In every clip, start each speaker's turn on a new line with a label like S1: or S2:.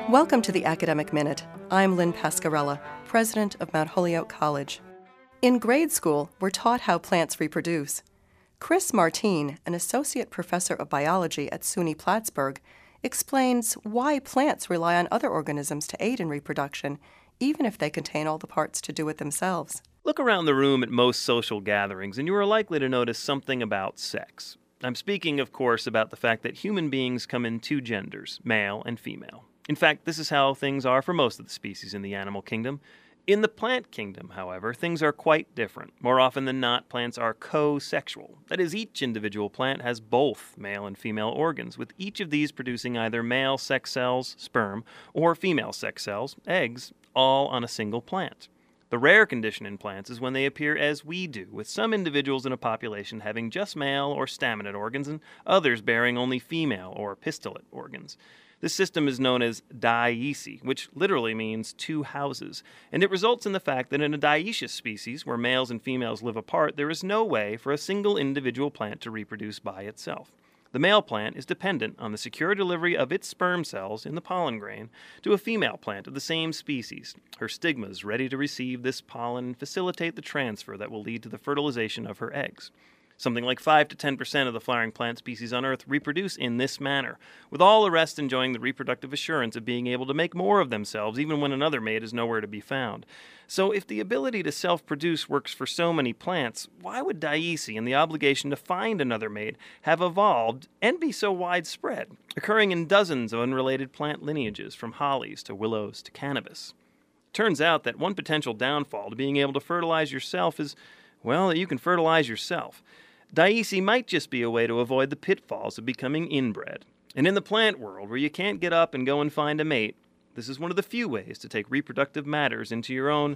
S1: Welcome to the Academic Minute. I'm Lynn Pascarella, president of Mount Holyoke College. In grade school, we're taught how plants reproduce. Chris Martin, an associate professor of biology at SUNY Plattsburgh, explains why plants rely on other organisms to aid in reproduction, even if they contain all the parts to do it themselves.
S2: Look around the room at most social gatherings, and you are likely to notice something about sex. I'm speaking, of course, about the fact that human beings come in two genders, male and female. In fact, this is how things are for most of the species in the animal kingdom. In the plant kingdom, however, things are quite different. More often than not, plants are co-sexual. That is, each individual plant has both male and female organs, with each of these producing either male sex cells, sperm, or female sex cells, eggs, all on a single plant. The rare condition in plants is when they appear as we do, with some individuals in a population having just male or staminate organs and others bearing only female or pistillate organs. This system is known as dioecy, which literally means two houses, and it results in the fact that in a dioecious species, where males and females live apart, there is no way for a single individual plant to reproduce by itself. The male plant is dependent on the secure delivery of its sperm cells in the pollen grain to a female plant of the same species. Her stigmas ready to receive this pollen and facilitate the transfer that will lead to the fertilization of her eggs. Something like 5 to 10% of the flowering plant species on Earth reproduce in this manner, with all the rest enjoying the reproductive assurance of being able to make more of themselves even when another mate is nowhere to be found. So if the ability to self-produce works for so many plants, why would dioecy and the obligation to find another mate have evolved and be so widespread, occurring in dozens of unrelated plant lineages from hollies to willows to cannabis? Turns out that one potential downfall to being able to fertilize yourself is, well, that you can fertilize yourself. Dioecy might just be a way to avoid the pitfalls of becoming inbred. And in the plant world, where you can't get up and go and find a mate, this is one of the few ways to take reproductive matters into your own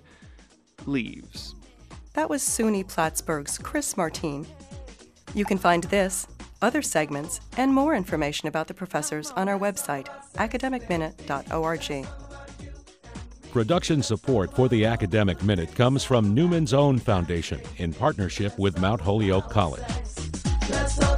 S2: leaves.
S1: That was SUNY Plattsburgh's Chris Martin. You can find this, other segments, and more information about the professors on our website, academicminute.org.
S3: Production support for the Academic Minute comes from Newman's Own Foundation in partnership with Mount Holyoke College.